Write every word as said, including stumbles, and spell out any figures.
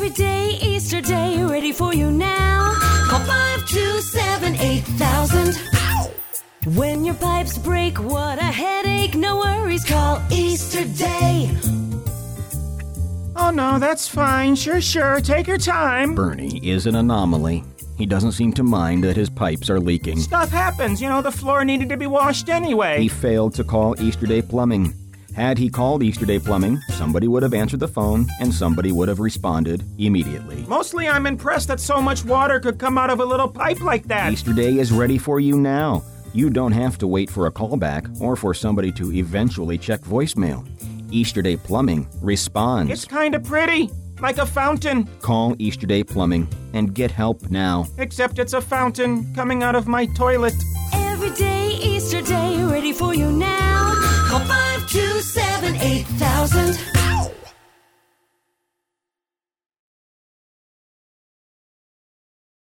Every day, Easter Day, ready for you now. Call five two seven eight thousand. When your pipes break, what a headache. No worries, call Easter Day. Oh, no, that's fine. Sure, sure. Take your time. Bernie is an anomaly. He doesn't seem to mind that his pipes are leaking. Stuff happens. You know, the floor needed to be washed anyway. He failed to call Easter Day Plumbing. Had he called Easter Day Plumbing, somebody would have answered the phone and somebody would have responded immediately. Mostly I'm impressed that so much water could come out of a little pipe like that. Easter Day is ready for you now. You don't have to wait for a callback or for somebody to eventually check voicemail. Easter Day Plumbing responds. It's kind of pretty, like a fountain. Call Easter Day Plumbing and get help now. Except it's a fountain coming out of my toilet. Every day, Easter Day, ready for you now. Call five two seven eight thousand.